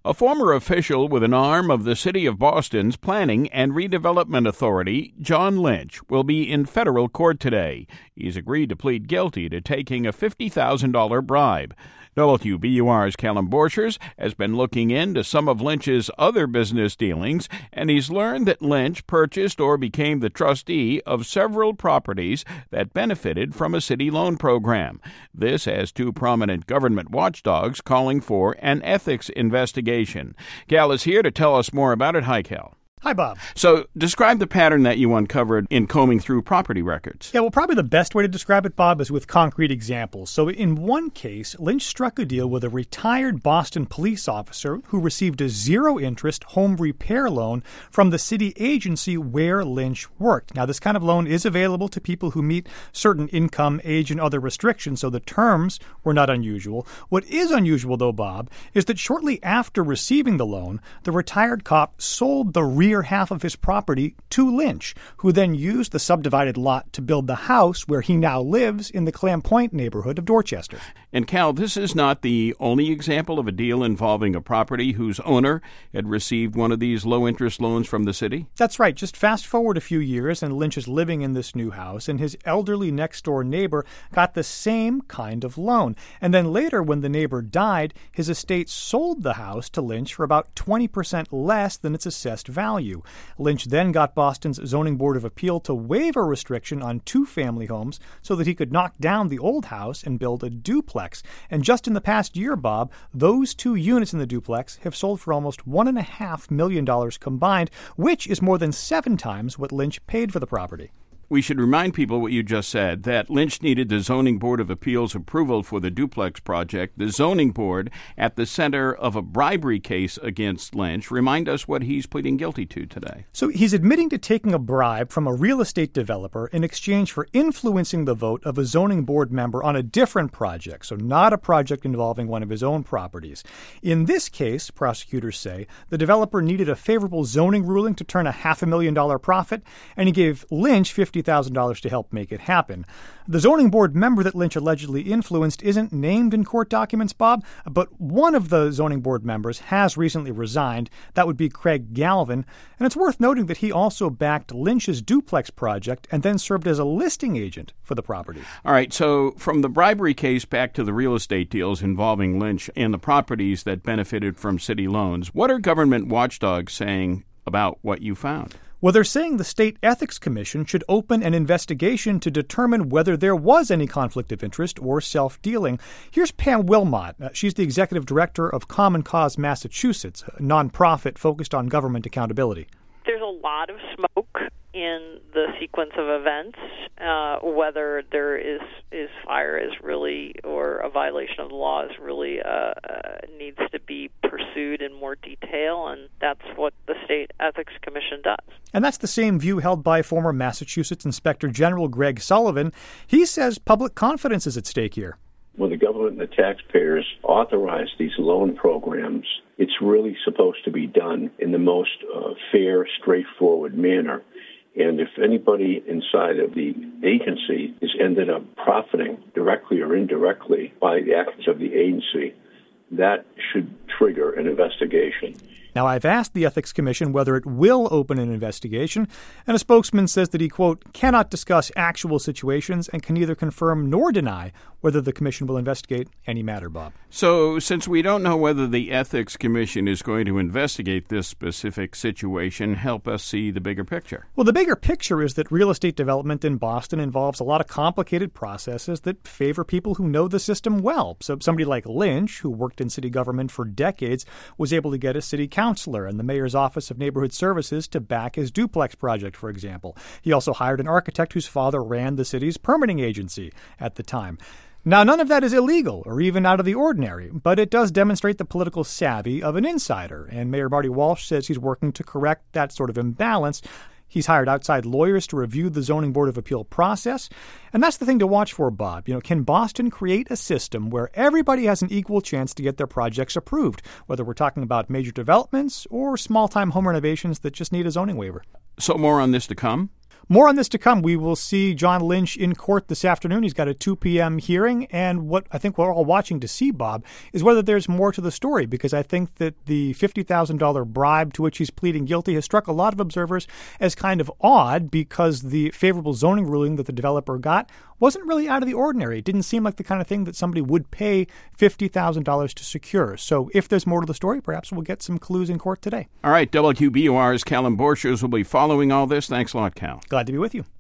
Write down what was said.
A former official with an arm of the City of Boston's Planning and Redevelopment Authority, John Lynch, will be in federal court today. He's agreed to plead guilty to taking a $50,000 bribe. WBUR's Callum Borchers has been looking into some of Lynch's other business dealings, and he's learned that Lynch purchased or became the trustee of several properties that benefited from a city loan program. This has two prominent government watchdogs calling for an ethics investigation. Cal is here to tell us more about it. Hi, Cal. Hi, Bob. So describe the pattern that you uncovered in combing through property records. Yeah, well, probably the best way to describe it, Bob, is with concrete examples. So in one case, Lynch struck a deal with a retired Boston police officer who received a zero-interest home repair loan from the city agency where Lynch worked. Now, this kind of loan is available to people who meet certain income, age, and other restrictions, so the terms were not unusual. What is unusual, though, Bob, is that shortly after receiving the loan, the retired cop sold the rear half of his property to Lynch, who then used the subdivided lot to build the house where he now lives in the Clam Point neighborhood of Dorchester. And Cal, this is not the only example of a deal involving a property whose owner had received one of these low-interest loans from the city? That's right. Just fast forward a few years, and Lynch is living in this new house, and his elderly next-door neighbor got the same kind of loan. And then later, when the neighbor died, his estate sold the house to Lynch for about 20% less than its assessed value. Lynch then got Boston's Zoning Board of Appeal to waive a restriction on two-family homes so that he could knock down the old house and build a duplex. And just in the past year, Bob, those two units in the duplex have sold for almost $1.5 million combined, which is more than 7 times what Lynch paid for the property. We should remind people what you just said, that Lynch needed the Zoning Board of Appeals approval for the duplex project. The Zoning Board at the center of a bribery case against Lynch. Remind us what he's pleading guilty to today. So he's admitting to taking a bribe from a real estate developer in exchange for influencing the vote of a zoning board member on a different project, so not a project involving one of his own properties. In this case, prosecutors say, the developer needed a favorable zoning ruling to turn a $500,000 profit, and he gave Lynch $50,000 to help make it happen. The zoning board member that Lynch allegedly influenced isn't named in court documents, Bob, but one of the zoning board members has recently resigned. That would be Craig Galvin. And it's worth noting that he also backed Lynch's duplex project and then served as a listing agent for the property. All right, so from the bribery case back to the real estate deals involving Lynch and the properties that benefited from city loans, what are government watchdogs saying about what you found? Well, they're saying the State Ethics Commission should open an investigation to determine whether there was any conflict of interest or self-dealing. Here's Pam Wilmot. She's the executive director of Common Cause Massachusetts, a nonprofit focused on government accountability. There's a lot of smoke in the sequence of events. Whether there is fire is really, or a violation of the law is really needs to be pursued in more detail, and that's what the State Ethics Commission does. And that's the same view held by former Massachusetts Inspector General Greg Sullivan. He says public confidence is at stake here. When the government and the taxpayers authorize these loan programs, it's really supposed to be done in the most fair, straightforward manner. And if anybody inside of the agency has ended up profiting directly or indirectly by the actions of the agency, that should trigger an investigation. Now, I've asked the Ethics Commission whether it will open an investigation, and a spokesman says that he, quote, cannot discuss actual situations and can neither confirm nor deny whether the commission will investigate any matter, Bob. So, since we don't know whether the Ethics Commission is going to investigate this specific situation, help us see the bigger picture. Well, the bigger picture is that real estate development in Boston involves a lot of complicated processes that favor people who know the system well. So somebody like Lynch, who worked in city government for decades, was able to get a city councilor and the mayor's office of neighborhood services to back his duplex project, for example. He also hired an architect whose father ran the city's permitting agency at the time. Now, none of that is illegal or even out of the ordinary, but it does demonstrate the political savvy of an insider, and Mayor Marty Walsh says he's working to correct that sort of imbalance. He's hired outside lawyers to review the Zoning Board of Appeal process. And that's the thing to watch for, Bob. Can Boston create a system where everybody has an equal chance to get their projects approved, whether we're talking about major developments or small-time home renovations that just need a zoning waiver? So more on this to come? More on this to come. We will see John Lynch in court this afternoon. He's got a 2 p.m. hearing. And what I think we're all watching to see, Bob, is whether there's more to the story, because I think that the $50,000 bribe to which he's pleading guilty has struck a lot of observers as kind of odd, because the favorable zoning ruling that the developer got wasn't really out of the ordinary. It didn't seem like the kind of thing that somebody would pay $50,000 to secure. So if there's more to the story, perhaps we'll get some clues in court today. All right, WQBOR's Callum Borchers will be following all this. Thanks a lot, Cal. Glad to be with you.